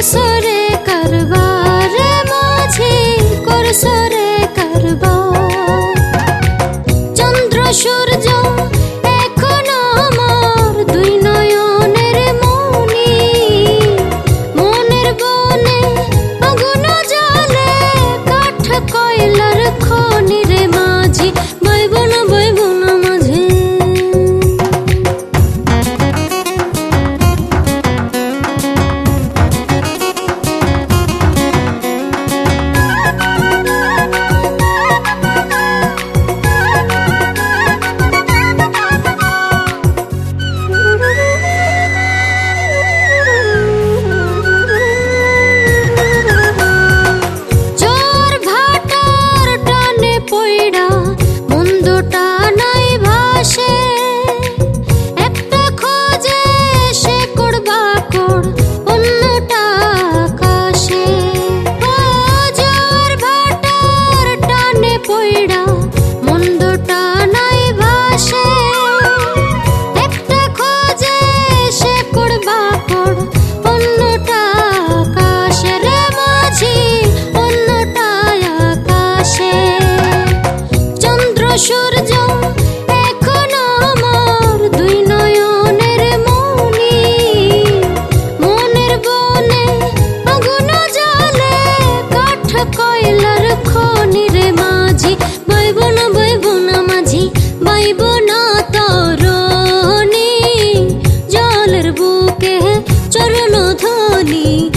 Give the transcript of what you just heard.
করসরে কারবার মাঝে করসরে কারবার চন্দ্র সূর্য এখন আমার দুই নয়নের মনি মনের বনে আগুন জ্বলে কাঠ কয়লার খনি রে মাঝি বইব না মাঝি সূর্য এখন আমার দুই নয়নের মনি মনের বনে আগুন জ্বলে কাঠ কয়লার খনি রে মাঝি বইব না মাঝি বইব না তরণী জলের বুকে চরণ ধনি